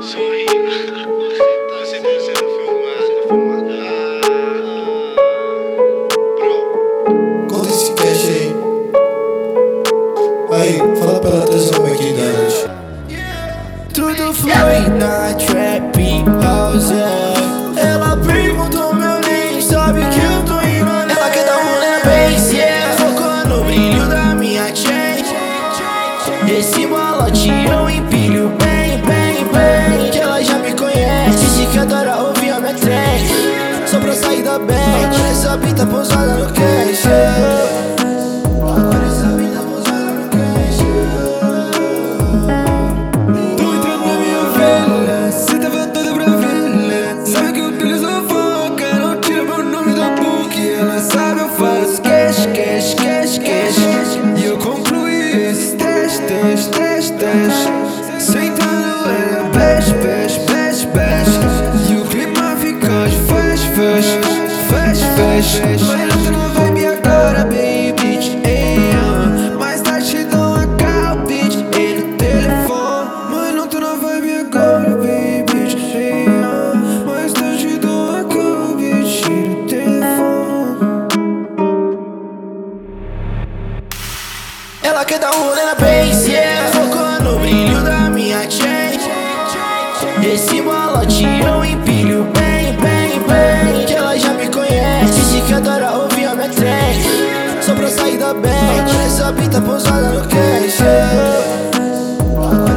Sorrindo, tá sempre sendo filmado. Bro, Conta esse cash aí. Aí, fala pra ela trazer uma McDonald's. Tudo flui na trap house. Ela perguntou meu name, sabe que eu tô indo. Ela quer dar um na base, focou no brilho da minha chain. Esse malote eu empilho bem, bem, bem. Que ela já me conhece, disse que adora ouvir a minha track. Só pra sair da bad, agora essa pinta pousada no cash. Agora essa pinta pousada no cash. Tô entrando na minha vela, cê tava toda pra vela. Sabe que o brilho só foca, não tira meu nome da book. Ela sabe eu faço cash, cash, cash, cash. E eu concluí esses testes, testes. Sentando ela, bash, bash, bash, bash. E o clima fica de flash, flash, flash, flash. Mas eu tô na vibe agora, baby. Mais tarde te dou uma call, bitch. E no telefone. Mas não tô na vibe agora, baby. Mais tarde te dou uma call, bitch. E no telefone. Ela quer dar um rolê na base, focou no brilho da minha chain. Esse malote eu empilho bem, bem, bem. Que ela já me conhece, disse que adora ouvir a minha track. Só pra sair da bad, agora essa pinta pousada no cash.